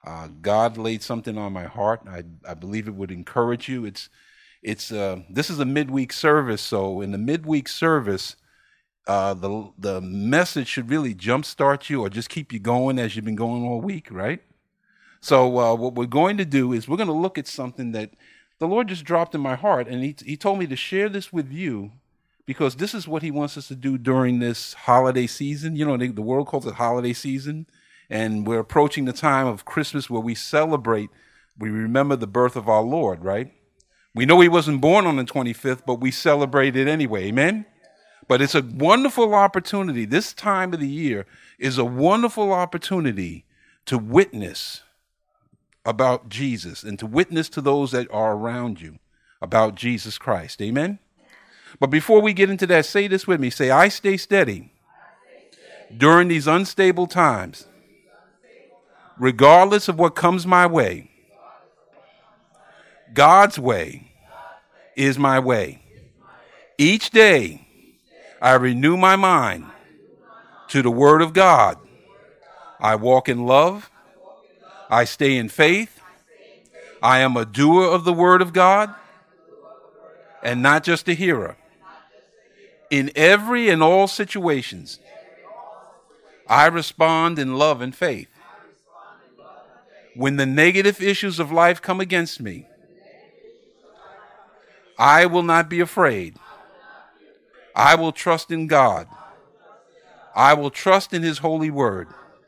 God laid something on my heart. I believe it would encourage you. This is a midweek service, so in the midweek service, the message should really jumpstart you or just keep you going as you've been going all week, right? So what we're going to do is we're going to look at something that the Lord just dropped in my heart, and He told me to share this with you because this is what He wants us to do during this holiday season. You know, the world calls it holiday season, and we're approaching the time of Christmas where we celebrate, we remember the birth of our Lord, right? We know He wasn't born on the 25th, but we celebrate it anyway, amen? But it's a wonderful opportunity. This time of the year is a wonderful opportunity to witness about Jesus and to witness to those that are around you about Jesus Christ. Amen? But before we get into that, say this with me. Say, I stay steady during these unstable times, regardless of what comes my way. God's way is my way. Each day, I renew my mind to the Word of God. I walk in love. I stay in faith. I am a doer of the Word of God and not just a hearer. In every and all situations, I respond in love and faith. When the negative issues of life come against me, I will not be afraid. I will trust in God. I will trust in His holy word.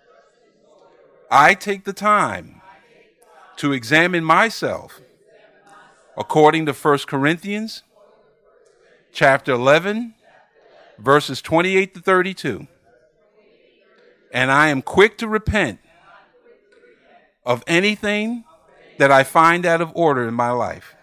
I take the time to examine myself according to 1 Corinthians chapter 11, verses 28 to 32. And I am quick to repent of anything that I find out of order in my life.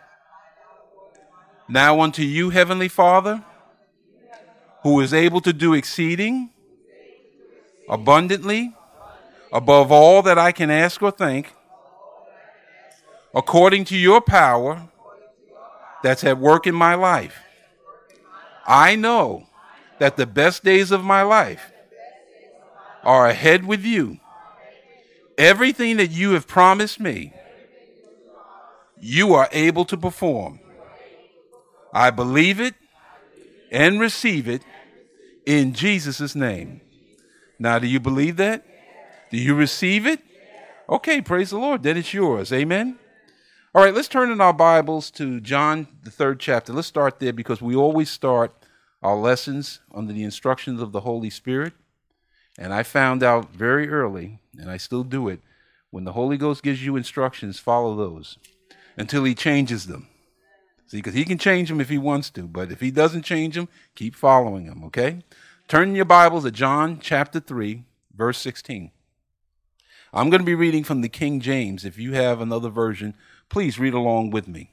Now unto you, Heavenly Father, who is able to do exceeding abundantly above all that I can ask or think, according to your power that's at work in my life. I know that the best days of my life are ahead with you. Everything that you have promised me, you are able to perform. I believe it and receive it in Jesus' name. Now, do you believe that? Do you receive it? Okay, praise the Lord. Then it's yours. Amen. All right, let's turn in our Bibles to John, the 3rd chapter. Let's start there because we always start our lessons under the instructions of the Holy Spirit. And I found out very early, and I still do it, when the Holy Ghost gives you instructions, follow those until He changes them. See, because He can change them if He wants to, but if He doesn't change them, keep following them, okay? Turn in your Bibles to John chapter 3, verse 16. I'm going to be reading from the King James. If you have another version, please read along with me.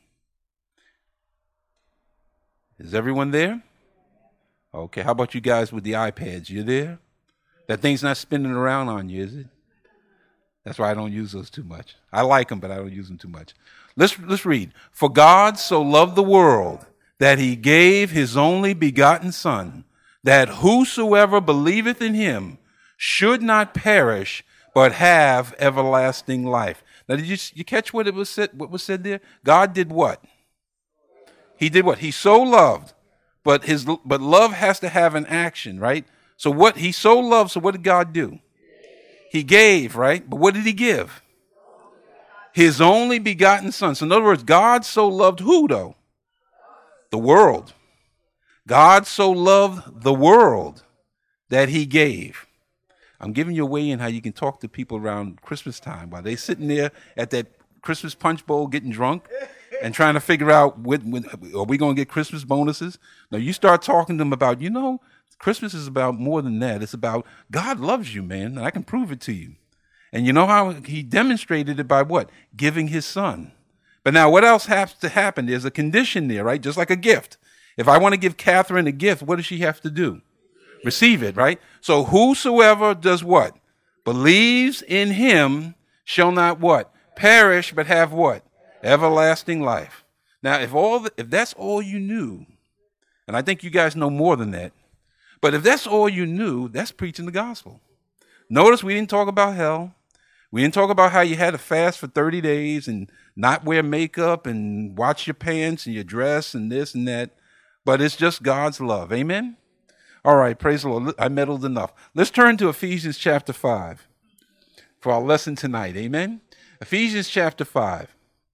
Is everyone there? Okay, how about you guys with the iPads? You there? That thing's not spinning around on you, is it? That's why I don't use those too much. I like them, but I don't use them too much. Let's read. For God so loved the world that He gave His only begotten Son, that whosoever believeth in Him should not perish, but have everlasting life. Now, did you catch what was said? What was said there? God did what? He did what? He so loved, but love has to have an action, right? So He so loved. So what did God do? He gave, right? But what did He give? His only begotten Son. So in other words, God so loved who though? The world. God so loved the world that He gave. I'm giving you a way in how you can talk to people around Christmas time while they sitting there at that Christmas punch bowl getting drunk and trying to figure out when are we going to get Christmas bonuses? Now you start talking to them about, Christmas is about more than that. It's about God loves you, man, and I can prove it to you. And you know how He demonstrated it by what? Giving His Son. But now what else has to happen? There's a condition there, right? Just like a gift. If I want to give Catherine a gift, what does she have to do? Receive it, right? So whosoever does what? Believes in Him shall not what? Perish, but have what? Everlasting life. Now, if that's all you knew, and I think you guys know more than that, but if that's all you knew, that's preaching the gospel. Notice we didn't talk about hell. We didn't talk about how you had to fast for 30 days and not wear makeup and watch your pants and your dress and this and that. But it's just God's love. Amen? All right, praise the Lord. I meddled enough. Let's turn to Ephesians chapter 5 for our lesson tonight. Amen? Ephesians chapter 5.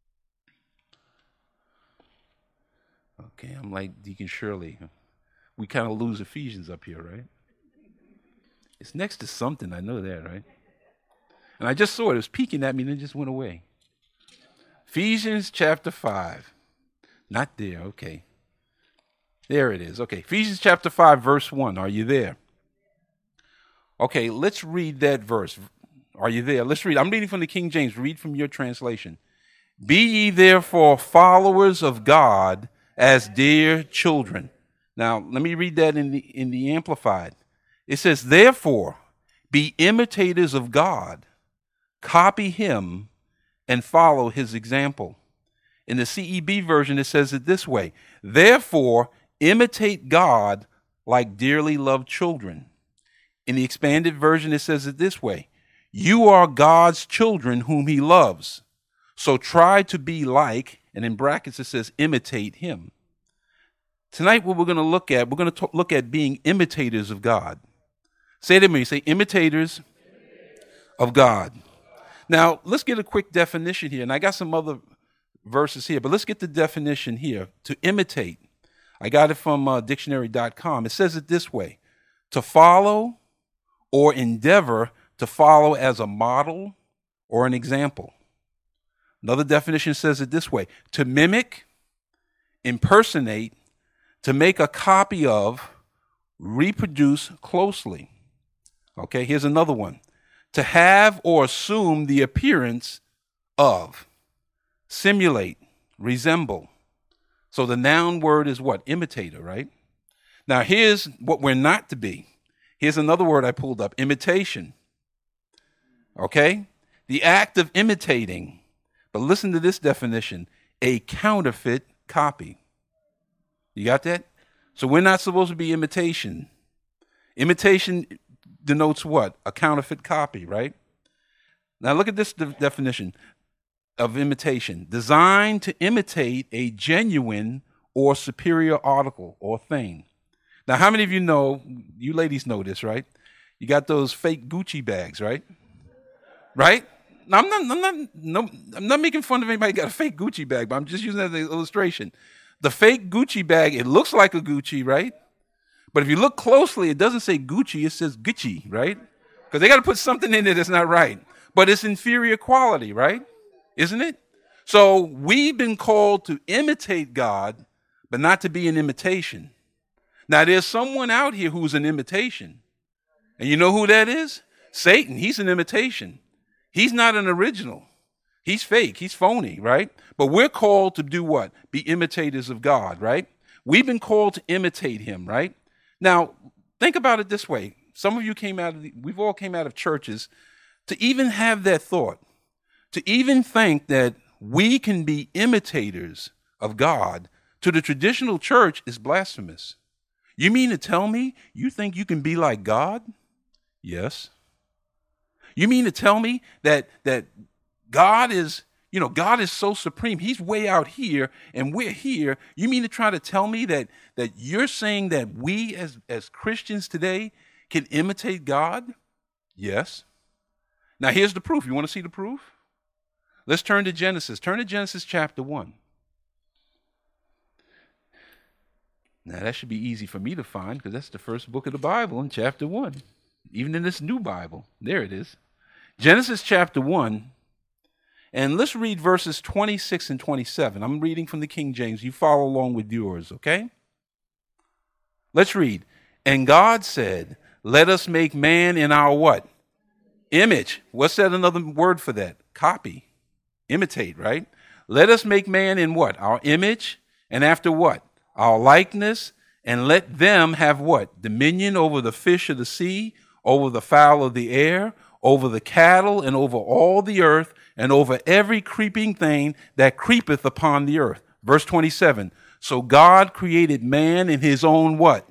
Okay, I'm like Deacon Shirley. We kind of lose Ephesians up here, right? It's next to something. I know that, right? And I just saw it. It was peeking at me and then it just went away. Ephesians chapter 5. Not there. Okay. There it is. Okay. Ephesians chapter 5, verse 1. Are you there? Okay, let's read that verse. Are you there? Let's read. I'm reading from the King James. Read from your translation. Be ye therefore followers of God as dear children. Now, let me read that in the Amplified. It says, therefore, be imitators of God, copy him, and follow his example. In the CEB version, it says it this way, therefore, imitate God like dearly loved children. In the expanded version, it says it this way, you are God's children whom he loves. So try to be like, and in brackets it says, imitate him. Tonight, what we're going to look at, look at being imitators of God. Say it to me, say imitators of God. Now, let's get a quick definition here. And I got some other verses here, but let's get the definition here. To imitate, I got it from dictionary.com. It says it this way, to follow or endeavor to follow as a model or an example. Another definition says it this way, to mimic, impersonate, to make a copy of, reproduce closely. Okay, here's another one. To have or assume the appearance of, simulate, resemble. So the noun word is what? Imitator, right? Now here's what we're not to be. Here's another word I pulled up, imitation. Okay? The act of imitating. But listen to this definition, a counterfeit copy. You got that? So we're not supposed to be imitation. Imitation denotes what? A counterfeit copy, right? Now look at this definition of imitation. Designed to imitate a genuine or superior article or thing. Now, how many of you know, you ladies know this, right? You got those fake Gucci bags, right? Right? Now, I'm not making fun of anybody who got a fake Gucci bag, but I'm just using that as an illustration. The fake Gucci bag, it looks like a Gucci, right? But if you look closely, it doesn't say Gucci, it says Gucci, right? Because they got to put something in it that's not right. But it's inferior quality, right? Isn't it? So we've been called to imitate God, but not to be an imitation. Now, there's someone out here who's an imitation. And you know who that is? Satan. He's an imitation. He's not an original. He's fake. He's phony, right? But we're called to do what? Be imitators of God, right? We've been called to imitate him, right? Now, think about it this way. Some of you we've all came out of churches to even have that thought, to even think that we can be imitators of God to the traditional church is blasphemous. You mean to tell me you think you can be like God? Yes. You mean to tell me that God is, God is so supreme. He's way out here and we're here. You mean to try to tell me that you're saying that we as Christians today can imitate God? Yes. Now here's the proof. You want to see the proof? Let's turn to Genesis. Turn to Genesis chapter 1. Now that should be easy for me to find because that's the first book of the Bible in chapter 1. Even in this new Bible. There it is. Genesis chapter 1. And let's read verses 26 and 27. I'm reading from the King James. You follow along with yours, okay? Let's read. And God said, let us make man in our what? Image. What's that another word for that? Copy. Imitate, right? Let us make man in what? Our image. And after what? Our likeness. And let them have what? Dominion over the fish of the sea, over the fowl of the air, over the cattle, and over all the earth, and over every creeping thing that creepeth upon the earth. Verse 27. So God created man in his own what?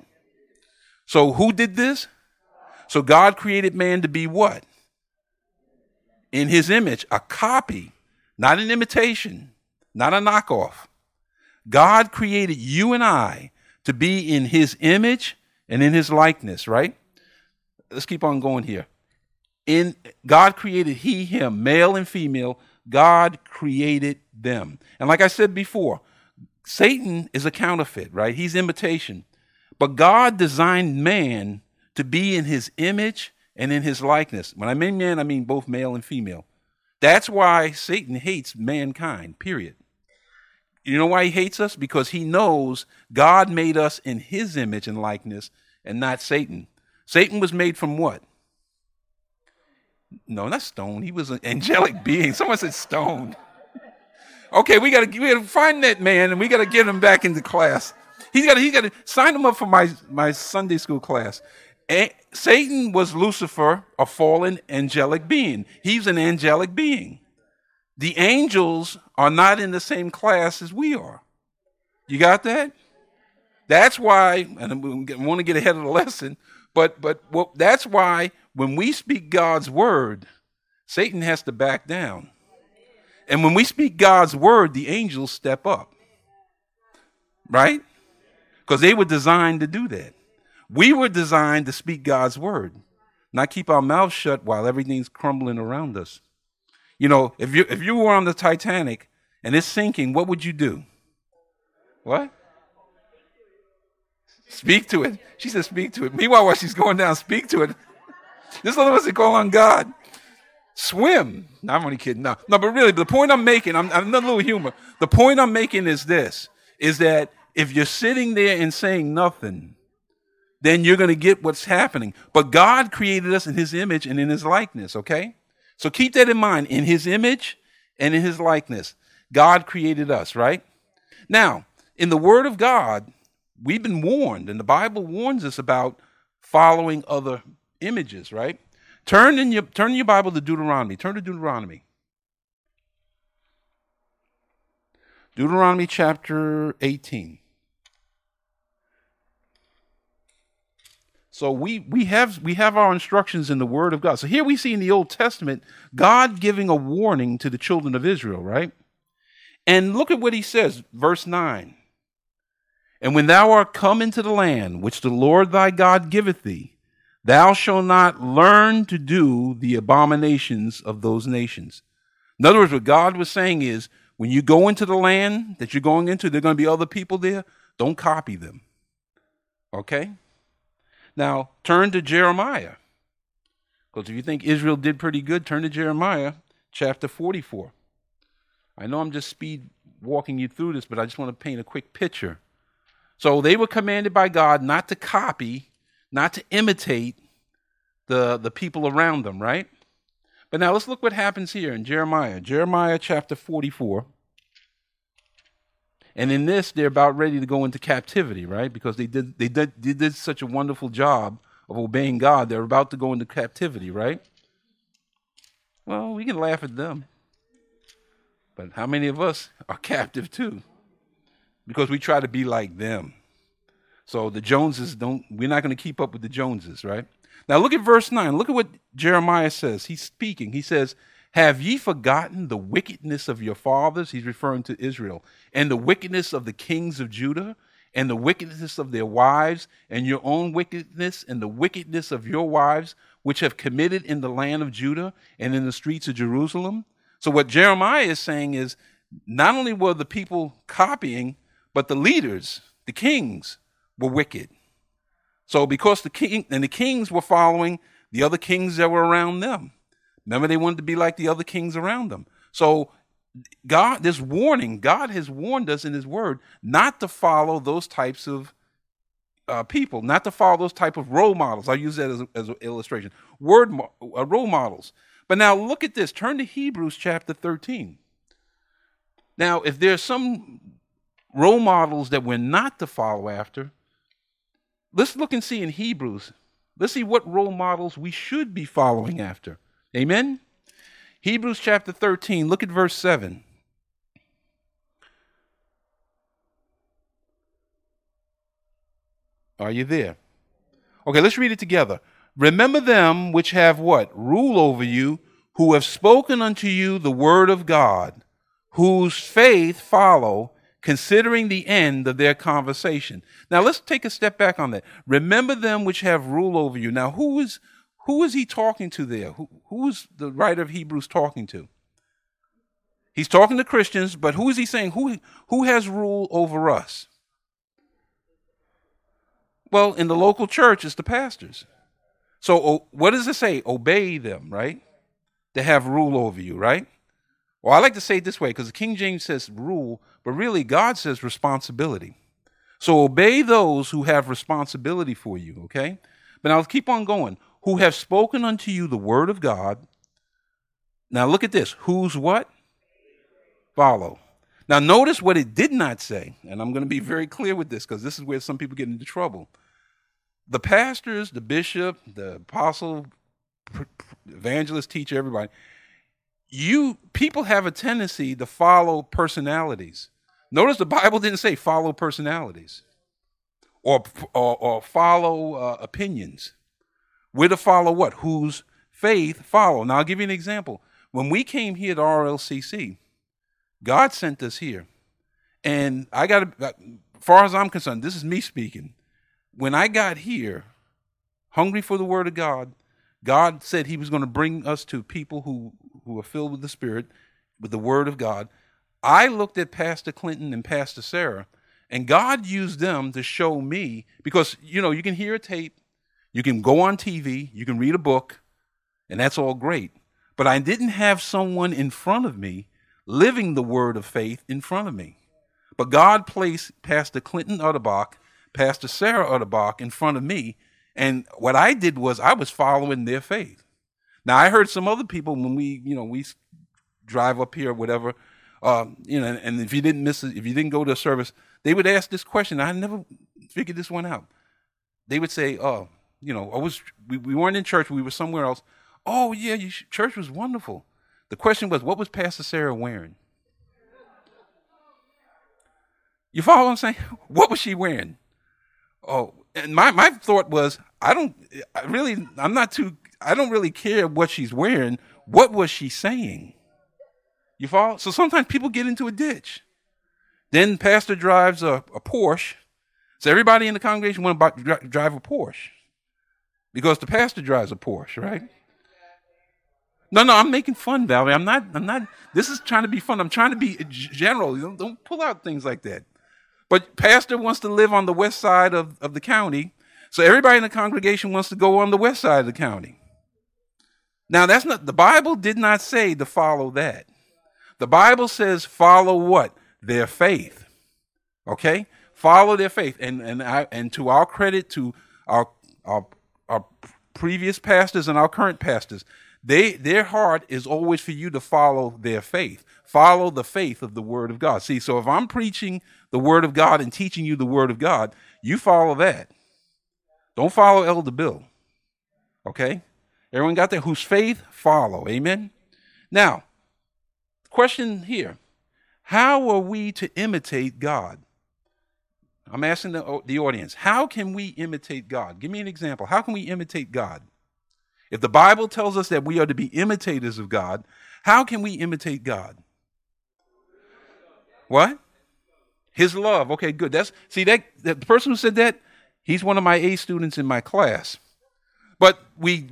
So who did this? So God created man to be what? in his image, a copy, not an imitation, not a knockoff. God created you and I to be in his image and in his likeness, right? Let's keep on going here. In God created he, him, male and female. God created them. And like I said before, Satan is a counterfeit, right? He's imitation. But God designed man to be in his image and in his likeness. When I mean man, I mean both male and female. That's why Satan hates mankind, period. You know why he hates us? Because he knows God made us in his image and likeness and not Satan. Satan was made from what? No, not stone. He was an angelic being. Someone said stone. Okay, we gotta find that man and we gotta get him back into class. He's gotta sign him up for my Sunday school class. Satan was Lucifer, a fallen angelic being. He's an angelic being. The angels are not in the same class as we are. You got that? That's why, and I want to get ahead of the lesson, but that's why when we speak God's word, Satan has to back down. And when we speak God's word, the angels step up. Right? Because they were designed to do that. We were designed to speak God's word, not keep our mouths shut while everything's crumbling around us. You know, if you were on the Titanic and it's sinking, what would you do? What? Speak to it. She said speak to it. Meanwhile, while she's going down, speak to it. This other one's to call on God. Swim. No, I'm only kidding. No, but really, the point I'm making, I'm a little humor. The point I'm making is this, is that if you're sitting there and saying nothing, then you're going to get what's happening. But God created us in his image and in his likeness, okay? So keep that in mind. In his image and in his likeness, God created us, right? Now, in the word of God, we've been warned, and the Bible warns us about following other images, right? Turn in your Bible to Deuteronomy. Turn to Deuteronomy. Deuteronomy chapter 18. So we have our instructions in the Word of God. So here we see in the Old Testament, God giving a warning to the children of Israel, right? And look at what he says, verse 9. And when thou art come into the land which the Lord thy God giveth thee, thou shalt not learn to do the abominations of those nations. In other words, what God was saying is, when you go into the land that you're going into, there are going to be other people there. Don't copy them. Okay? Now, turn to Jeremiah. Because if you think Israel did pretty good, turn to Jeremiah chapter 44. I know I'm just speed walking you through this, but I just want to paint a quick picture. So they were commanded by God not to copy, not to imitate the people around them, right? But now let's look what happens here in Jeremiah. Jeremiah chapter 44. And in this, they're about ready to go into captivity, right? Because they did such a wonderful job of obeying God. They're about to go into captivity, right? Well, we can laugh at them. But how many of us are captive too? Because we try to be like them. So the Joneses we're not going to keep up with the Joneses, right? Now look at verse 9. Look at what Jeremiah says. He's speaking. He says, have ye forgotten the wickedness of your fathers? He's referring to Israel. And the wickedness of the kings of Judah, and the wickedness of their wives, and your own wickedness, and the wickedness of your wives, which have committed in the land of Judah and in the streets of Jerusalem. So what Jeremiah is saying is, not only were the people copying, but the leaders, the kings, were wicked. So because the kings were following the other kings that were around them. Remember, they wanted to be like the other kings around them. So God has warned us in his word not to follow those types of people, not to follow those type of role models. I use that as an illustration. Role models. But now look at this. Turn to Hebrews chapter 13. Now, if there's some role models that we're not to follow after, let's look and see in Hebrews. Let's see what role models we should be following after. Amen? Hebrews chapter 13, look at verse 7. Are you there? Okay, let's read it together. Remember them which have what? Rule over you, who have spoken unto you the word of God, whose faith follow, considering the end of their conversation. Now let's take a step back on that. Remember them which have rule over you. Now who is he talking to there? Who is the writer of Hebrews talking to? He's talking to Christians, but who is he saying? Who has rule over us? Well, in the local church, it's the pastors. So what does it say? Obey them, right? They have rule over you, right? Well, I like to say it this way because the King James says rule, but really God says responsibility. So obey those who have responsibility for you, okay? But now let's keep on going. Who have spoken unto you the word of God. Now look at this. Whose what? Follow. Now notice what it did not say, and I'm going to be very clear with this because this is where some people get into trouble. The pastors, the bishop, the apostle, evangelist, teacher, everybody, people have a tendency to follow personalities. Notice the Bible didn't say follow personalities or follow opinions. We're to follow what? Whose faith follow. Now I'll give you an example. When we came here to RLCC, God sent us here. And as far as I'm concerned, this is me speaking. When I got here, hungry for the word of God, God said he was going to bring us to people who are filled with the Spirit, with the word of God. I looked at Pastor Clinton and Pastor Sarah, and God used them to show me, because, you can hear a tape, you can go on TV, you can read a book, and that's all great. But I didn't have someone in front of me living the word of faith in front of me. But God placed Pastor Clinton Utterbach, Pastor Sarah Utterbach in front of me, and what I did was I was following their faith. Now, I heard some other people when we drive up here or whatever, and if you didn't go to a service, they would ask this question. I never figured this one out. They would say, we weren't in church, we were somewhere else. Oh, yeah, church was wonderful. The question was, what was Pastor Sarah wearing? You follow what I'm saying? What was she wearing? Oh, and my thought was, I don't really care what she's wearing. What was she saying? You follow? So sometimes people get into a ditch. Then pastor drives a Porsche. So everybody in the congregation want to drive a Porsche because the pastor drives a Porsche, right? No, I'm making fun, Valerie. I'm not. This is trying to be fun. I'm trying to be general. Don't pull out things like that. But pastor wants to live on the west side of the county, so everybody in the congregation wants to go on the west side of the county. Now, the Bible did not say to follow that. The Bible says follow what? Their faith. Okay? Follow their faith. And to our credit, to our previous pastors and our current pastors, their heart is always for you to follow their faith. Follow the faith of the word of God. See, so if I'm preaching the word of God and teaching you the word of God, you follow that. Don't follow Elder Bill. Okay? Everyone got that? Whose faith follow. Amen? Now, question here. How are we to imitate God? I'm asking the audience. How can we imitate God? Give me an example. How can we imitate God? If the Bible tells us that we are to be imitators of God, how can we imitate God? What? His love. Okay, good. The person who said that, he's one of my A students in my class. But we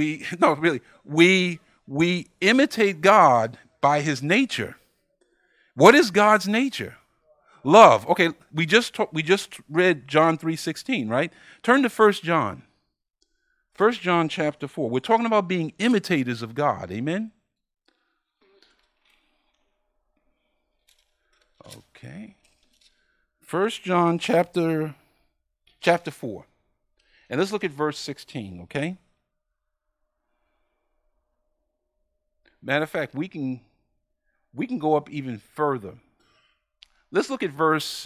imitate God by his nature. What is God's nature? Love. Okay, we just read John 3:16, right? Turn to 1 John. 1 John chapter 4. We're talking about being imitators of God. Amen? Okay. 1 John chapter 4. And let's look at verse 16, okay? Matter of fact, we can go up even further. Let's look at verse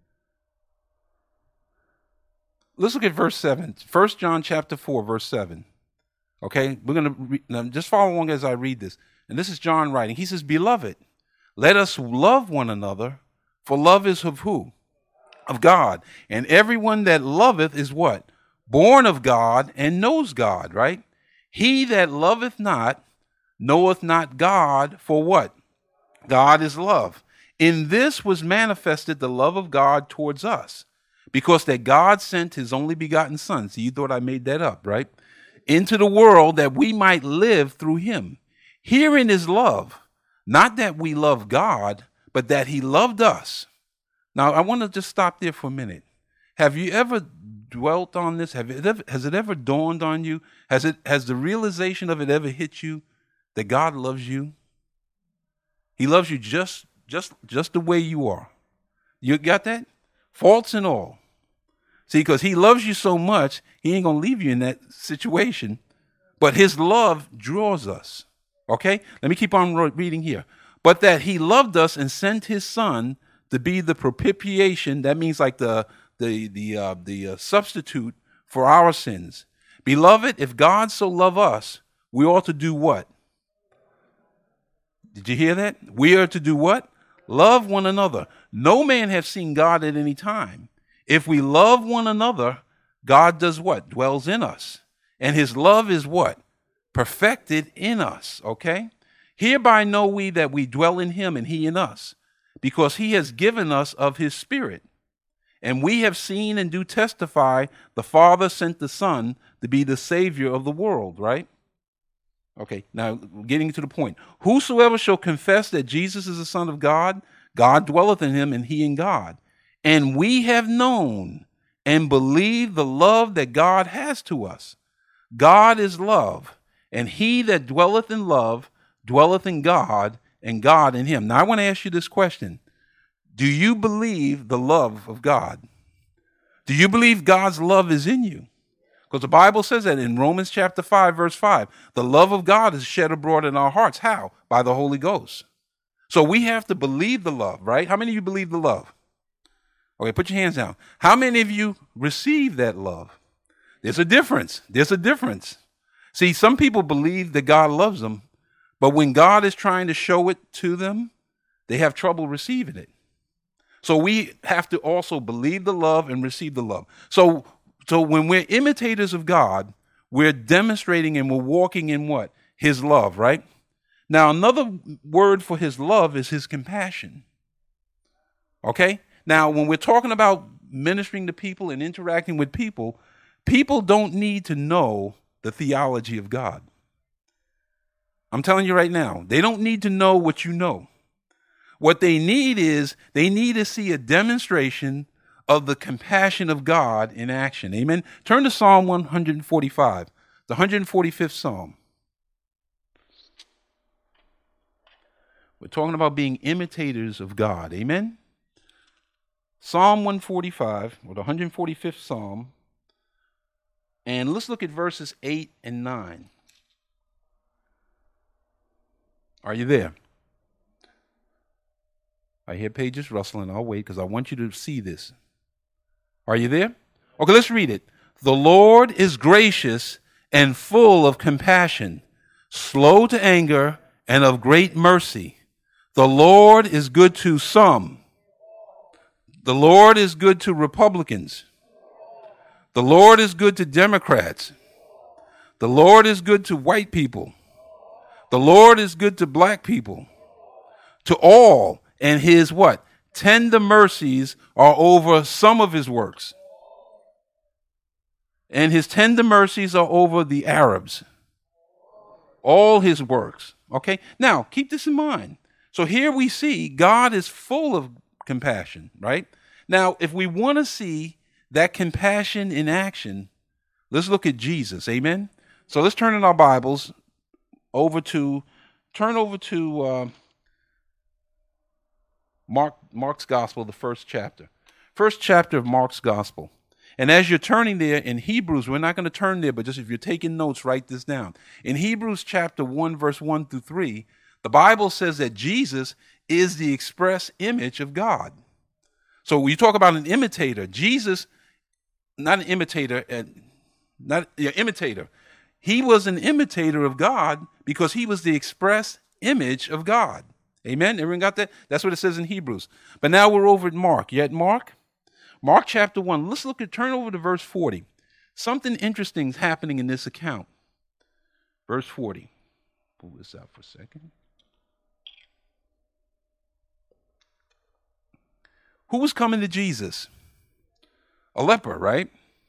7. 1 John chapter 4, verse 7. Okay? We're going to just follow along as I read this. And this is John writing. He says, "Beloved, let us love one another, for love is of who? Of God. And everyone that loveth is what? Born of God and knows God," right? "He that loveth not knoweth not God, for what? God is love. In this was manifested the love of God towards us, because that God sent his only begotten Son. So you thought I made that up, right? Into the world that we might live through him. Herein is love, not that we love God, but that he loved us. Now, I want to just stop there for a minute. Have you ever dwelt on this? Has it ever dawned on you? Has the realization of it ever hit you that God loves you? He loves you just the way you are. You got that? Faults and all. See, because he loves you so much, he ain't going to leave you in that situation. But his love draws us. Okay? Let me keep on reading here. But that he loved us and sent his Son to be the propitiation. That means like the substitute for our sins. Beloved, if God so love us, we ought to do what? Did you hear that? We are to do what? Love one another. No man have seen God at any time. If we love one another, God does what? Dwells in us. And his love is what? Perfected in us. Okay? Hereby know we that we dwell in him and he in us, because he has given us of his Spirit. And we have seen and do testify the Father sent the Son to be the Savior of the world, right? Okay, now getting to the point. Whosoever shall confess that Jesus is the Son of God, God dwelleth in him and he in God. And we have known and believed the love that God has to us. God is love, and he that dwelleth in love dwelleth in God, and God in him. Now I want to ask you this question. Do you believe the love of God? Do you believe God's love is in you? Because the Bible says that in Romans chapter 5, verse 5, the love of God is shed abroad in our hearts. How? By the Holy Ghost. So we have to believe the love, right? How many of you believe the love? Okay, put your hands down. How many of you receive that love? There's a difference. There's a difference. See, some people believe that God loves them, but when God is trying to show it to them, they have trouble receiving it. So we have to also believe the love and receive the love. So when we're imitators of God, we're demonstrating and we're walking in what? His love, right? Now, another word for his love is his compassion. Okay? Now, when we're talking about ministering to people and interacting with people, people don't need to know the theology of God. I'm telling you right now, they don't need to know what you know. What they need is they need to see a demonstration of the compassion of God in action. Amen. Turn to Psalm 145, the 145th Psalm. We're talking about being imitators of God. Amen. Psalm 145, or the 145th Psalm. And let's look at verses 8 and 9. Are you there? I hear pages rustling. I'll wait because I want you to see this. Are you there? Okay, let's read it. The Lord is gracious and full of compassion, slow to anger, and of great mercy. The Lord is good to some. The Lord is good to Republicans. The Lord is good to Democrats. The Lord is good to white people. The Lord is good to black people. To all, and his what? Tender mercies are over some of his works. And his tender mercies are over the Arabs. All his works. Okay? Now, keep this in mind. So here we see God is full of compassion, right? Now, if we want to see that compassion in action, let's look at Jesus. Amen? So let's turn in our Bibles turn over to Mark's Gospel, the first chapter. First chapter of Mark's Gospel. And as you're turning there in Hebrews, we're not going to turn there, but just if you're taking notes, write this down. In Hebrews chapter 1, verse 1 through 3, the Bible says that Jesus is the express image of God. So when you talk about an imitator, Jesus, not an imitator, imitator. He was an imitator of God because he was the express image of God. Amen? Everyone got that? That's what it says in Hebrews. But now we're over at Mark. You at Mark? Mark chapter 1. Let's turn over to verse 40. Something interesting is happening in this account. Verse 40. pull this out for a second. Who was coming to Jesus? A leper, right?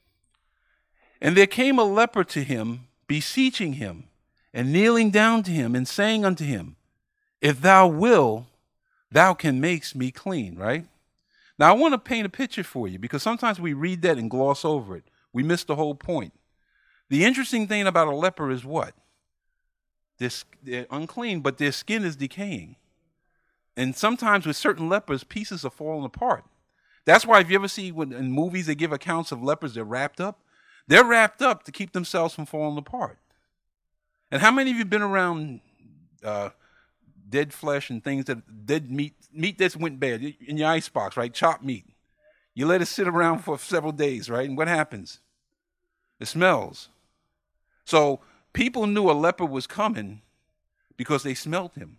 And there came a leper to him, beseeching him, and kneeling down to him, and saying unto him, If thou will, thou can make me clean, right? Now, I want to paint a picture for you, because sometimes we read that and gloss over it. We miss the whole point. The interesting thing about a leper is what? They're unclean, but their skin is decaying. And sometimes with certain lepers, pieces are falling apart. That's why if you ever see in movies they give accounts of lepers, they're wrapped up. They're wrapped up to keep themselves from falling apart. And how many of you have been around dead flesh and things, dead meat that went bad in your icebox, right? Chopped meat. You let it sit around for several days, right? And what happens? It smells. So people knew a leper was coming because they smelled him.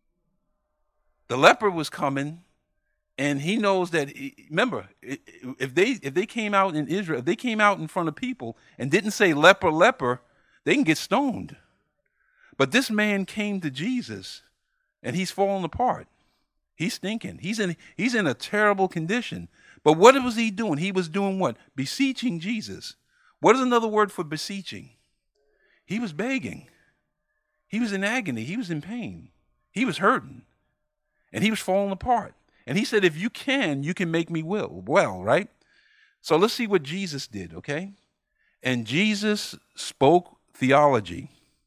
The leper was coming, and he knows that. Remember, if they came out in Israel, if they came out in front of people and didn't say leper, leper, they can get stoned. But this man came to Jesus, and he's falling apart. He's stinking. He's in a terrible condition. But what was he doing? He was doing what? Beseeching Jesus. What is another word for beseeching? He was begging. He was in agony. He was in pain. He was hurting. And he was falling apart. And he said, if you can make me well, right? So let's see what Jesus did, okay? And Jesus spoke theology.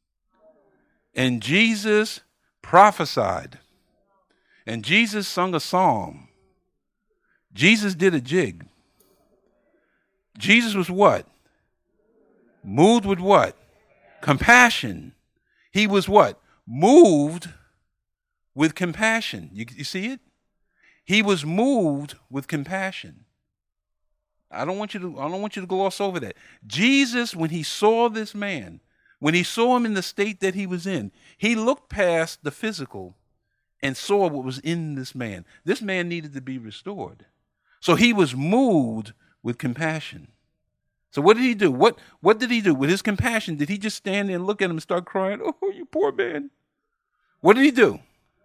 And Jesus prophesied. And Jesus sung a psalm. Jesus did a jig. Jesus was what? Moved with what? Compassion. He was what? Moved with compassion. You see it? He was moved with compassion. I don't want you to gloss over that. Jesus, when he saw this man, when he saw him in the state that he was in, he looked past the physical and saw what was in this man. This man needed to be restored. So he was moved with compassion. So what did he do? What did he do with his compassion? Did he just stand there and look at him and start crying? Oh, you poor man. What did he do?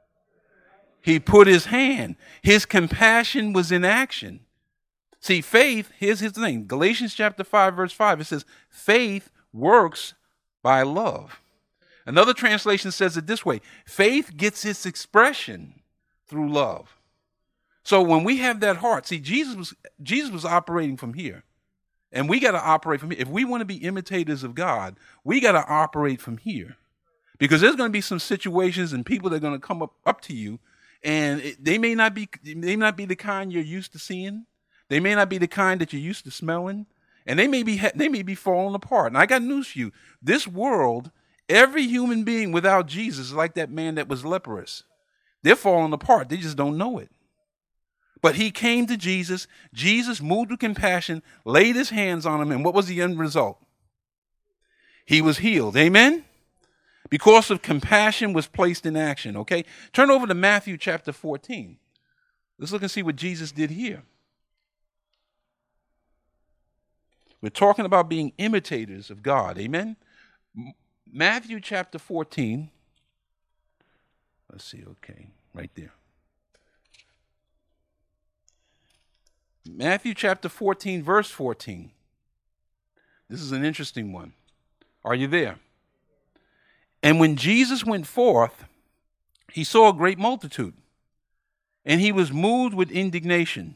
He put his hand. His compassion was in action. See, faith, here's his thing. Galatians chapter 5, verse 5, it says, faith works by love. Another translation says it this way: faith gets its expression through love. So when we have that heart, see, Jesus was operating from here. And we got to operate from here. If we want to be imitators of God, we got to operate from here. Because there's going to be some situations and people that are going to come up to you, and they may not be the kind you're used to seeing. They may not be the kind that you're used to smelling. And they may be falling apart. And I got news for you. This world, every human being without Jesus is like that man that was leprous. They're falling apart. They just don't know it. But he came to Jesus. Jesus, moved with compassion, laid his hands on him. And what was the end result? He was healed. Amen? Because of compassion was placed in action. Okay? Turn over to Matthew chapter 14. Let's look and see what Jesus did here. We're talking about being imitators of God. Amen? Matthew chapter 14. Let's see. Okay. Right there. Matthew chapter 14, verse 14. This is an interesting one. Are you there? And when Jesus went forth, he saw a great multitude, and he was moved with indignation.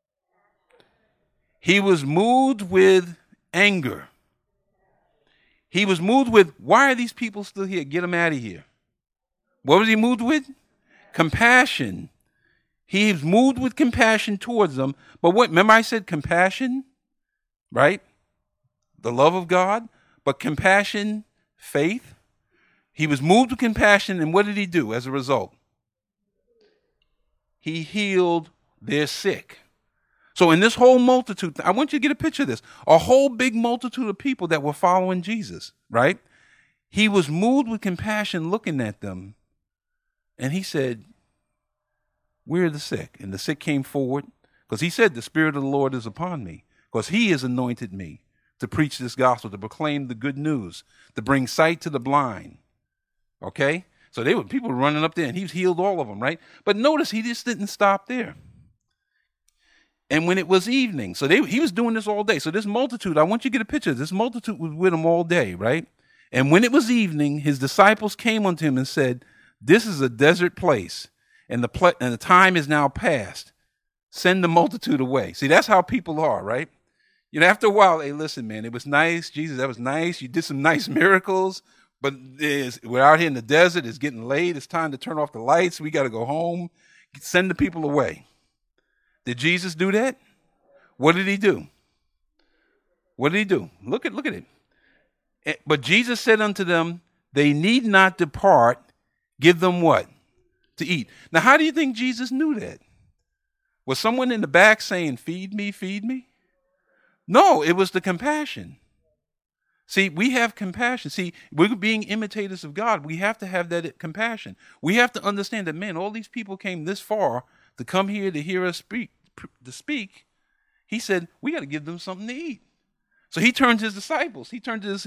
He was moved with anger. He was moved with, why are these people still here? Get them out of here. What was he moved with? Compassion. He was moved with compassion towards them. But what? Remember I said compassion, right? The love of God. But compassion, faith. He was moved with compassion, and what did he do as a result? He healed their sick. So in this whole multitude, I want you to get a picture of this. A whole big multitude of people that were following Jesus, right? He was moved with compassion looking at them, and he said, where are the sick? And the sick came forward because he said, the Spirit of the Lord is upon me because he has anointed me to preach this gospel, to proclaim the good news, to bring sight to the blind, Okay? So people were running up there, and he healed all of them, right? But notice he just didn't stop there. And when it was evening, so he was doing this all day. So this multitude, I want you to get a picture. This multitude was with him all day, right? And when it was evening, his disciples came unto him and said, "This is a desert place, and the time is now past. Send the multitude away." See, that's how people are, right? After a while, hey, listen, man, it was nice. Jesus, that was nice. You did some nice miracles, but we're out here in the desert. It's getting late. It's time to turn off the lights. We got to go home. Send the people away. Did Jesus do that? What did he do? What did he do? Look at it. But Jesus said unto them, "They need not depart. Give them what? To eat." Now, how do you think Jesus knew that? Was someone in the back saying, "Feed me, feed me"? No, it was the compassion. See, we have compassion. See, we're being imitators of God. We have to have that compassion. We have to understand that, man, all these people came this far to come here to hear us speak. He said, we got to give them something to eat. So he turned to his disciples. He turned to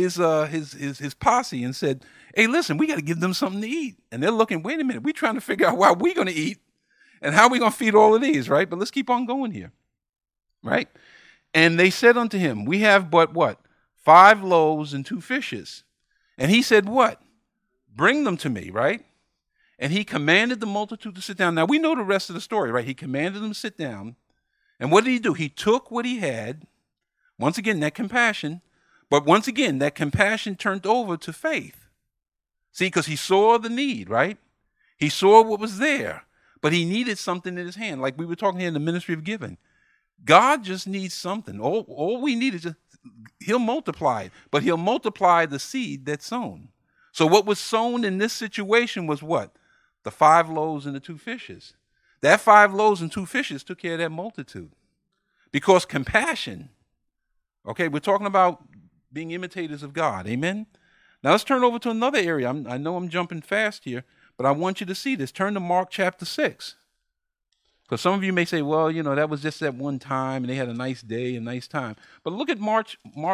his posse and said, "Hey, listen, we got to give them something to eat." And they're looking, wait a minute, we're trying to figure out why we're going to eat and how we're going to feed all of these, right? But let's keep on going here, right? And they said unto him, "We have but what? 5 loaves and 2 fishes. And he said, what? Bring them to me, right? And he commanded the multitude to sit down. Now, we know the rest of the story, right? He commanded them to sit down. And what did he do? He took what he had. Once again, that compassion. But once again, that compassion turned over to faith. See, because he saw the need, right? He saw what was there. But he needed something in his hand. Like we were talking here in the ministry of giving. God just needs something. All we need is he'll multiply it. But he'll multiply the seed that's sown. So what was sown in this situation was what? The 5 loaves and the 2 fishes. That 5 loaves and 2 fishes took care of that multitude. Because compassion, okay, we're talking about being imitators of God. Amen? Now let's turn over to another area. I know I'm jumping fast here, but I want you to see this. Turn to Mark chapter 6. Because some of you may say, well, that was just that one time and they had a nice day, a nice time. But look at Mark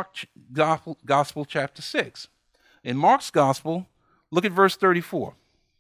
Gospel chapter 6. In Mark's Gospel, look at verse 34.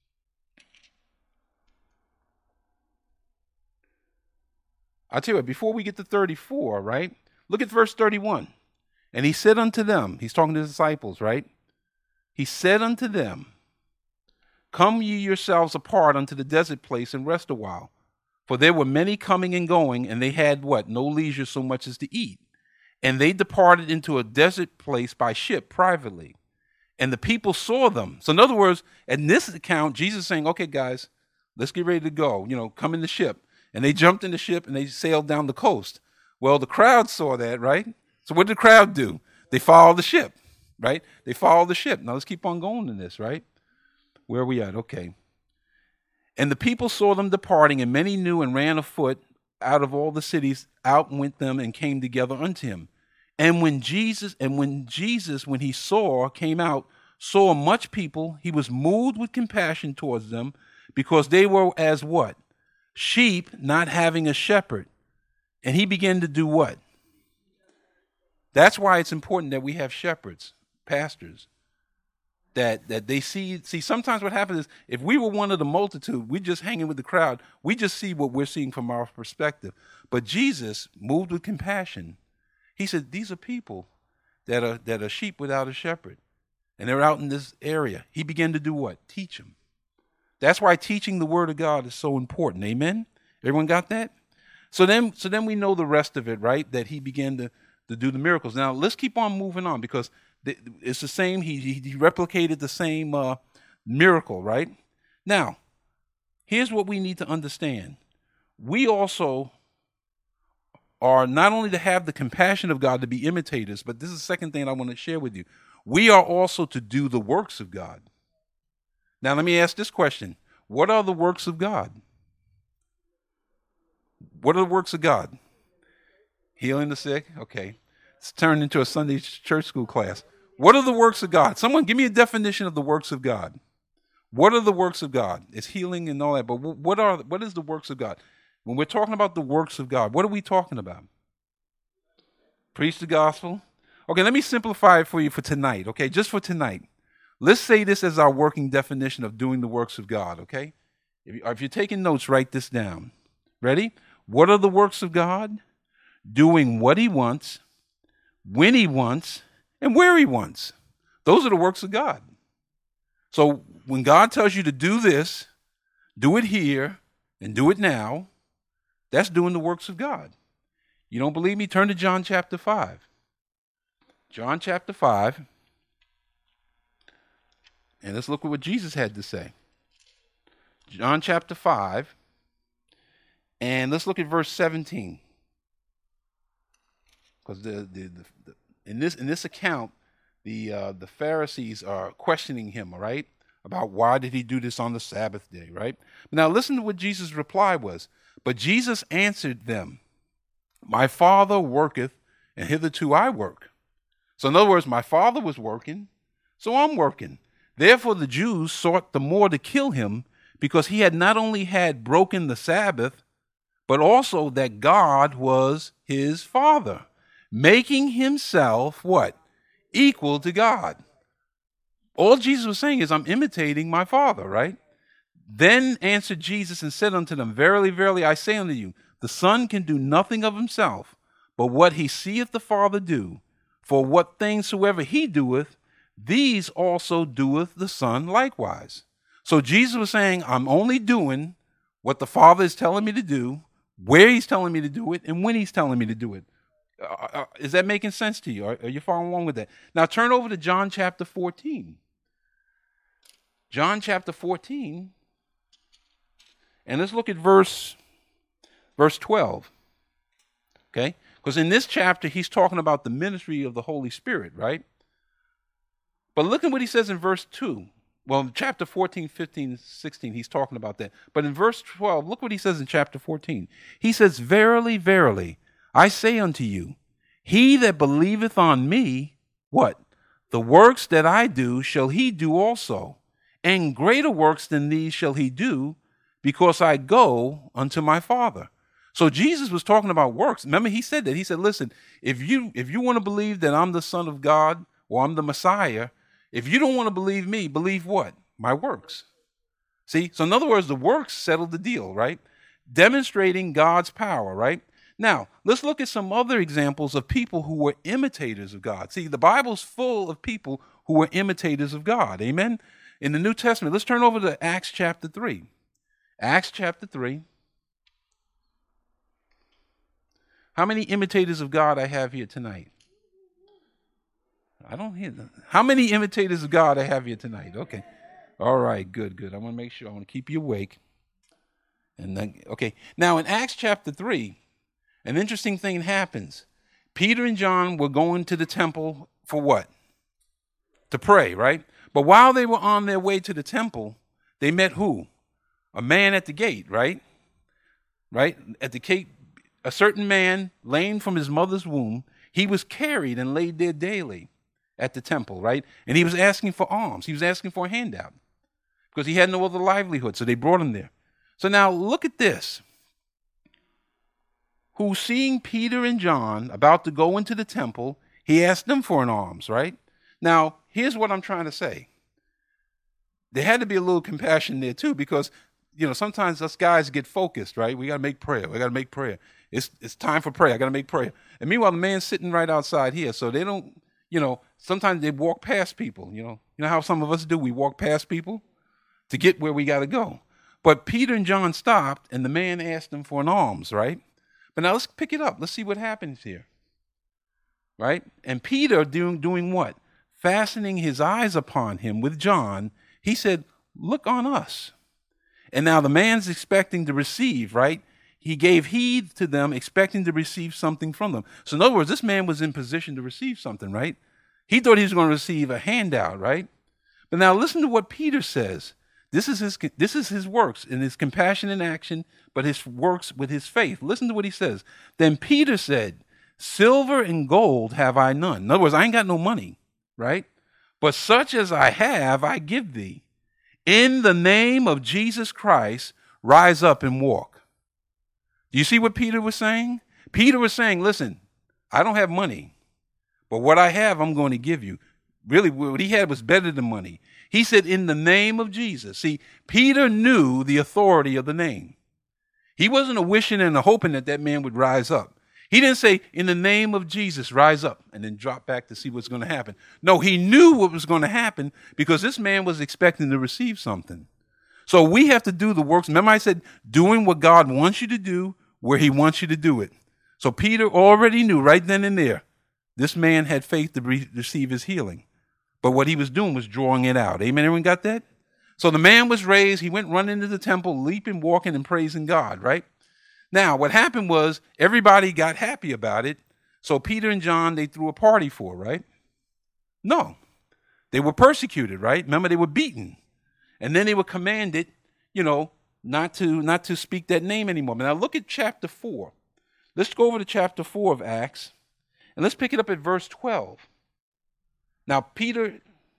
I'll tell you what, before we get to 34, right? Look at verse 31. And he said unto them, he's talking to the disciples, right? He said unto them, "Come ye yourselves apart unto the desert place and rest a while. For there were many coming and going, and they had what? No leisure so much as to eat. And they departed into a desert place by ship privately. And the people saw them." So in other words, in this account, Jesus is saying, okay, guys, let's get ready to go. Come in the ship. And they jumped in the ship and they sailed down the coast. Well, the crowd saw that, right? So what did the crowd do? They followed the ship, right? They followed the ship. Now let's keep on going in this, right? Where are we at? Okay. "And the people saw them departing, and many knew and ran afoot out of all the cities, out went them and came together unto him. And when Jesus, when he came out, saw much people, he was moved with compassion towards them, because they were as what? Sheep not having a shepherd. And he began to do what? That's why it's important that we have shepherds, pastors, that they see. Sometimes what happens is, if we were one of the multitude, we're just hanging with the crowd, we just see what we're seeing from our perspective. But Jesus, moved with compassion, he said, these are people that are sheep without a shepherd. And they're out in this area. He began to do what? Teach them. That's why teaching the word of God is so important. Amen? Everyone got that? So then we know the rest of it, right? That he began to do the miracles. Now, let's keep on moving on, because it's the same. He replicated the same miracle, right? Now, here's what we need to understand. We also are not only to have the compassion of God, to be imitators, but this is the second thing I want to share with you. We are also to do the works of God. Now, let me ask this question. What are the works of God? What are the works of God? Healing the sick? Okay. It's turned into a Sunday church school class. What are the works of God? Someone give me a definition of the works of God. What are the works of God? It's healing and all that, but what is the works of God? When we're talking about the works of God, what are we talking about? Preach the gospel. Okay, let me simplify it for you for tonight, okay? Just for tonight. Let's say this as our working definition of doing the works of God, okay? If you're taking notes, write this down. Ready? What are the works of God? Doing what he wants, when he wants, and where he wants. Those are the works of God. So when God tells you to do this, do it here, and do it now, that's doing the works of God. You don't believe me? Turn to John chapter 5. John chapter 5. And let's look at what Jesus had to say. John chapter 5. And let's look at verse 17. Because in this account, the Pharisees are questioning him, all right, about why did he do this on the Sabbath day, right? Now listen to what Jesus' reply was. But Jesus answered them, my Father worketh, and hitherto I work. So in other words, my Father was working, so I'm working. Therefore the Jews sought the more to kill him, because he had not only had broken the Sabbath, but also that God was his Father, making himself what? Equal to God. All Jesus was saying is, I'm imitating my Father, right? Then answered Jesus and said unto them, verily, verily, I say unto you, the Son can do nothing of himself, but what he seeth the Father do. For what things soever he doeth, these also doeth the Son likewise. So Jesus was saying, I'm only doing what the Father is telling me to do, where he's telling me to do it, and when he's telling me to do it. Is that making sense to you? Are you following along with that? Now turn over to John chapter 14. John chapter 14. And let's look at verse 12. Okay? Because in this chapter, he's talking about the ministry of the Holy Spirit, right? But look at what he says in verse 2. Well, in chapter 14, 15, 16, he's talking about that. But in verse 12, look what he says in chapter 14. He says, verily, verily, I say unto you, he that believeth on me, what? The works that I do shall he do also, and greater works than these shall he do, because I go unto my Father. So Jesus was talking about works. Remember, he said that. He said, listen, if you want to believe that I'm the Son of God or I'm the Messiah, if you don't want to believe me, believe what? My works. See? So in other words, the works settled the deal, right? Demonstrating God's power, right? Now, let's look at some other examples of people who were imitators of God. See, the Bible's full of people who were imitators of God. Amen? In the New Testament, let's turn over to Acts chapter 3. Acts chapter 3. How many imitators of God I have here tonight? I don't hear them. How many imitators of God I have here tonight? Okay. All right, good. I want to make sure. I want to keep you awake. And then, okay. Now, in Acts chapter 3, an interesting thing happens. Peter and John were going to the temple for what? To pray, right? But while they were on their way to the temple, they met who? A man at the gate, right? Right? At the gate, a certain man, lame from his mother's womb, he was carried and laid there daily at the temple, right? And he was asking for alms. He was asking for a handout because he had no other livelihood, so they brought him there. So now look at this. Who, seeing Peter and John about to go into the temple, he asked them for an alms, right? Now, here's what I'm trying to say. There had to be a little compassion there too, because sometimes us guys get focused, right? We got to make prayer. It's time for prayer. I got to make prayer. And meanwhile, the man's sitting right outside here. So they don't, sometimes they walk past people, You know how some of us do? We walk past people to get where we got to go. But Peter and John stopped, and the man asked them for an alms, right? But now let's pick it up. Let's see what happens here, right? And Peter doing what? Fastening his eyes upon him with John, he said, look on us. And now the man's expecting to receive, right? He gave heed to them, expecting to receive something from them. So in other words, this man was in position to receive something, right? He thought he was going to receive a handout, right? But now listen to what Peter says. This is his works and his compassion in action, but his works with his faith. Listen to what he says. Then Peter said, silver and gold have I none. In other words, I ain't got no money, right? But such as I have, I give thee. In the name of Jesus Christ, rise up and walk. Do you see what Peter was saying? Peter was saying, listen, I don't have money, but what I have, I'm going to give you. Really, what he had was better than money. He said, in the name of Jesus. See, Peter knew the authority of the name. He wasn't a wishing and a hoping that man would rise up. He didn't say, in the name of Jesus, rise up, and then drop back to see what's going to happen. No, he knew what was going to happen because this man was expecting to receive something. So we have to do the works. Remember I said, doing what God wants you to do where he wants you to do it. So Peter already knew right then and there, this man had faith to receive his healing. But what he was doing was drawing it out. Amen. Everyone got that? So the man was raised. He went running into the temple, leaping, walking, and praising God, right? Now, what happened was everybody got happy about it. So Peter and John, they threw a party for, right? No. They were persecuted, right? Remember, they were beaten. And then they were commanded, not to speak that name anymore. Now look at chapter 4. Let's go over to chapter 4 of Acts. And let's pick it up at verse 12. Now, Peter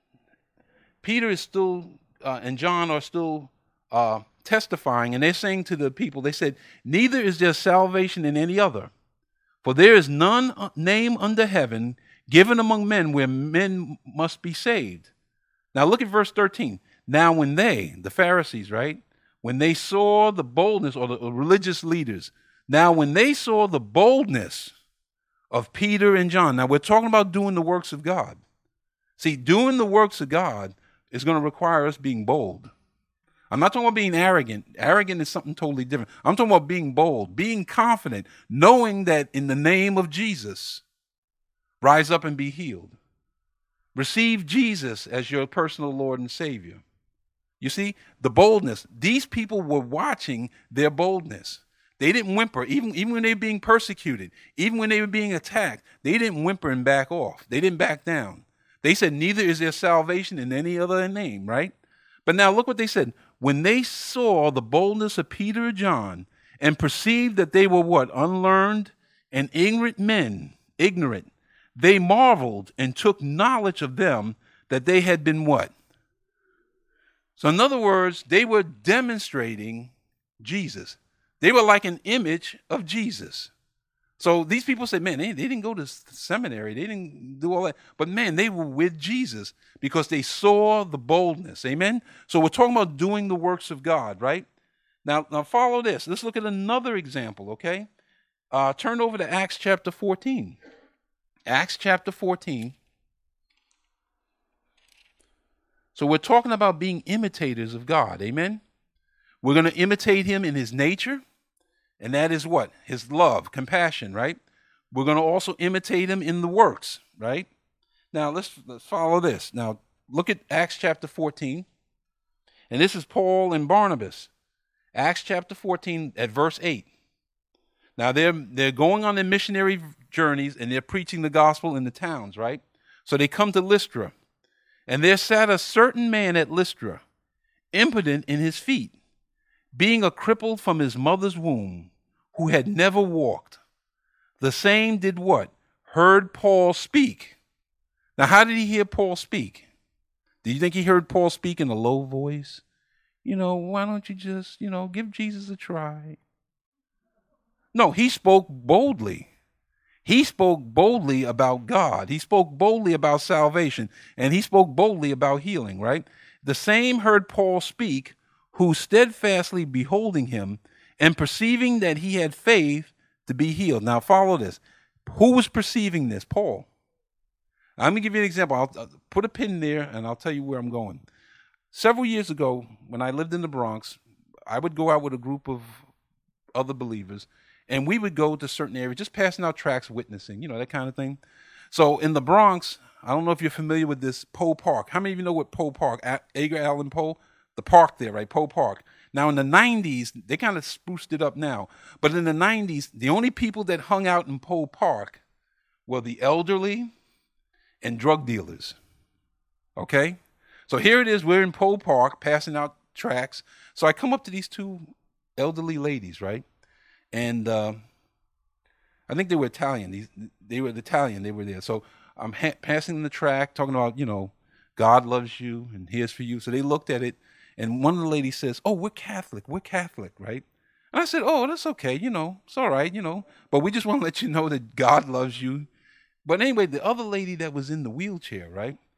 is still, and John are still testifying, and they're saying to the people, they said, neither is there salvation in any other, for there is none name under heaven given among men where men must be saved. Now, look at verse 13. Now, when they, the Pharisees, right, when they saw the boldness, or the religious leaders, now when they saw the boldness of Peter and John, now we're talking about doing the works of God. See, doing the works of God is going to require us being bold. I'm not talking about being arrogant. Arrogant is something totally different. I'm talking about being bold, being confident, knowing that in the name of Jesus, rise up and be healed. Receive Jesus as your personal Lord and Savior. You see, the boldness. These people were watching their boldness. They didn't whimper, even when they were being persecuted, even when they were being attacked. They didn't whimper and back off. They didn't back down. They said, neither is there salvation in any other name, right? But now look what they said. When they saw the boldness of Peter and John and perceived that they were what? Unlearned and ignorant men, they marveled and took knowledge of them that they had been what? So in other words, they were demonstrating Jesus. They were like an image of Jesus. So these people say, man, they didn't go to seminary. They didn't do all that. But man, they were with Jesus because they saw the boldness. Amen? So we're talking about doing the works of God, right? Now follow this. Let's look at another example, okay? Turn over to Acts chapter 14. Acts chapter 14. So we're talking about being imitators of God. Amen? We're going to imitate him in his nature. And that is what? His love, compassion, right? We're going to also imitate him in the works, right? Now, let's follow this. Now, look at Acts chapter 14. And this is Paul and Barnabas. Acts chapter 14 at verse 8. Now, they're going on their missionary journeys, and they're preaching the gospel in the towns, right? So they come to Lystra. And there sat a certain man at Lystra, impotent in his feet, being a cripple from his mother's womb, who had never walked. The same did what? Heard Paul speak. Now, how did he hear Paul speak? Do you think he heard Paul speak in a low voice? Why don't you just, give Jesus a try? No, he spoke boldly. He spoke boldly about God. He spoke boldly about salvation. And he spoke boldly about healing, right? The same heard Paul speak, who steadfastly beholding him and perceiving that he had faith to be healed. Now follow this. Who was perceiving this? Paul. I'm going to give you an example. I'll put a pin there and I'll tell you where I'm going. Several years ago, when I lived in the Bronx, I would go out with a group of other believers and we would go to certain areas, just passing out tracts, witnessing, that kind of thing. So in the Bronx, I don't know if you're familiar with this Poe Park. How many of you know what Poe Park, Edgar Allan Poe? The park there, right? Poe Park. Now, in the 90s, they kind of spruced it up now. But in the 90s, the only people that hung out in Poe Park were the elderly and drug dealers. Okay? So here it is. We're in Poe Park passing out tracts. So I come up to these two elderly ladies, right? And I think they were Italian. They were Italian. They were there. So I'm passing the tract, talking about, God loves you and here's for you. So they looked at it. And one of the ladies says, oh, we're Catholic, right? And I said, oh, that's okay, it's all right, but we just want to let you know that God loves you. But anyway, the other lady that was in the wheelchair, right?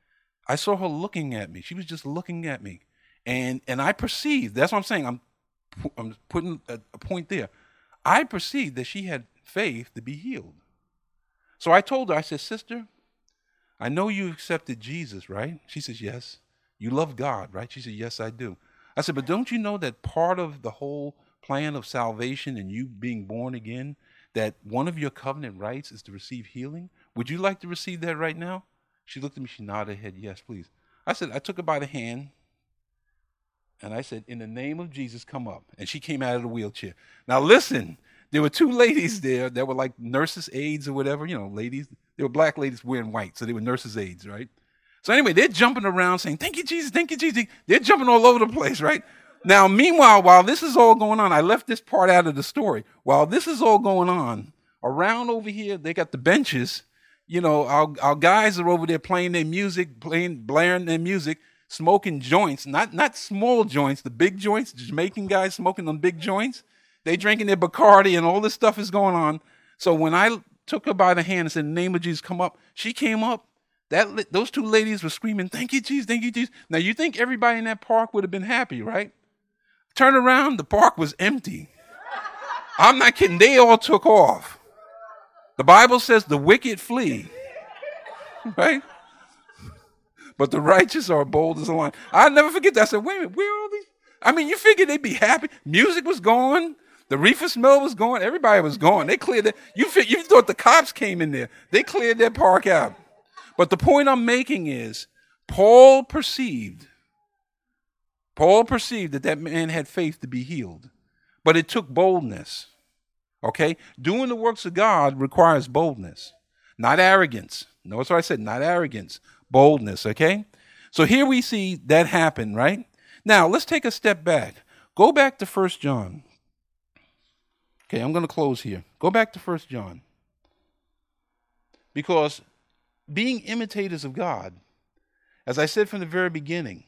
I saw her looking at me. She was just looking at me. And I perceived, that's what I'm saying. I'm putting a point there. I perceived that she had faith to be healed. So I told her, I said, sister, I know you accepted Jesus, right? She says, yes. You love God, right? She said, yes, I do. I said, but don't you know that part of the whole plan of salvation and you being born again, that one of your covenant rights is to receive healing? Would you like to receive that right now? She looked at me, she nodded her head, yes, please. I said, I took her by the hand, and I said, in the name of Jesus, come up. And she came out of the wheelchair. Now listen, there were two ladies there that were like nurses' aides or whatever, ladies. They were black ladies wearing white, so they were nurses' aides, right? So anyway, they're jumping around saying, thank you, Jesus, thank you, Jesus. They're jumping all over the place, right? Now, meanwhile, while this is all going on, I left this part out of the story. While this is all going on, around over here, they got the benches. Our guys are over there playing their music, blaring their music, smoking joints, not small joints, the big joints, Jamaican guys smoking on big joints. They drinking their Bacardi and all this stuff is going on. So when I took her by the hand and said, in the name of Jesus, come up, she came up. Those two ladies were screaming, thank you, Jesus, thank you, Jesus. Now, you think everybody in that park would have been happy, right? Turn around, the park was empty. I'm not kidding. They all took off. The Bible says the wicked flee, right? But the righteous are bold as a lion. I'll never forget that. I said, wait a minute, where are all these? I mean, you figured they'd be happy. Music was gone. The reefer smell was gone. Everybody was gone. They cleared it. You thought the cops came in there. They cleared that park out. But the point I'm making is Paul perceived that man had faith to be healed. But it took boldness. Okay? Doing the works of God requires boldness, not arrogance. Notice what I said, not arrogance, boldness, okay? So here we see that happen, right? Now, let's take a step back. Go back to 1 John. Okay, I'm going to close here. Go back to 1 John. Because being imitators of God, as I said from the very beginning,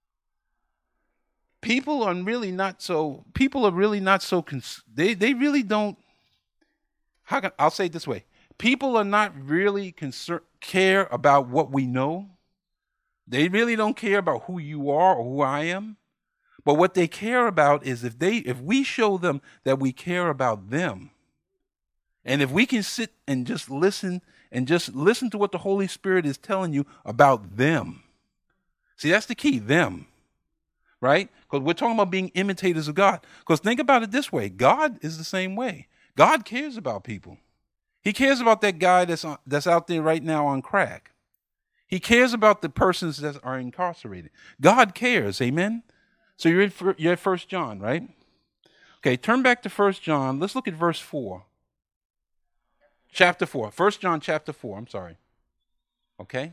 people are really not so, they really don't, I'll say it this way. People are not really care about what we know. They really don't care about who you are or who I am. But what they care about is if we show them that we care about them, and if we can sit and just listen to what the Holy Spirit is telling you about them. See, that's the key, them. Right? Because we're talking about being imitators of God. Because think about it this way. God is the same way. God cares about people. He cares about that guy that's out there right now on crack. He cares about the persons that are incarcerated. God cares. Amen? So you're at 1 John, right? Okay, turn back to 1 John. Let's look at verse 4. Chapter 4. 1 John chapter 4. I'm sorry. Okay?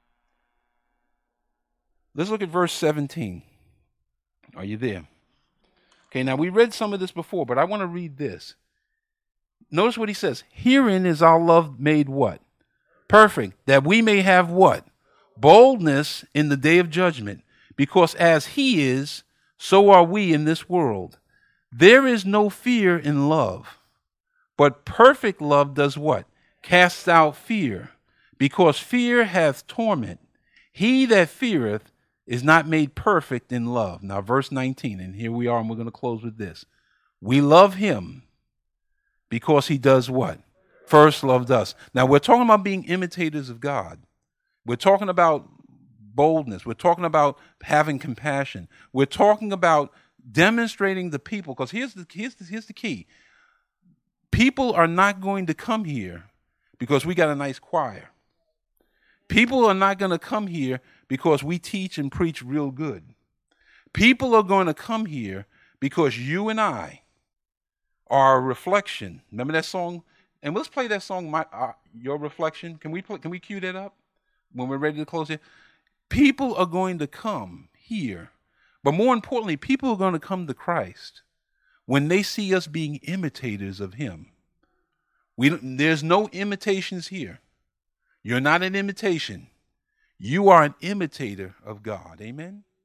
Let's look at verse 17. Are you there? Okay, now we read some of this before, but I want to read this. Notice what he says. Herein is our love made what? Perfect. That we may have what? Boldness in the day of judgment. Because as he is, so are we in this world. There is no fear in love. But perfect love does what? Casts out fear. Because fear hath torment. He that feareth is not made perfect in love. Now, verse 19, and here we are, and we're going to close with this. We love him because he does what? First loved us. Now, we're talking about being imitators of God. We're talking about boldness. We're talking about having compassion. We're talking about demonstrating the people, because here's the key. People are not going to come here because we got a nice choir. People are not going to come here because we teach and preach real good. People are going to come here because you and I are a reflection. Remember that song? And let's play that song, Your Reflection. Can we cue that up when we're ready to close here? People are going to come here. But more importantly, people are going to come to Christ when they see us being imitators of him. There's no imitations here. You're not an imitation. You are an imitator of God. Amen?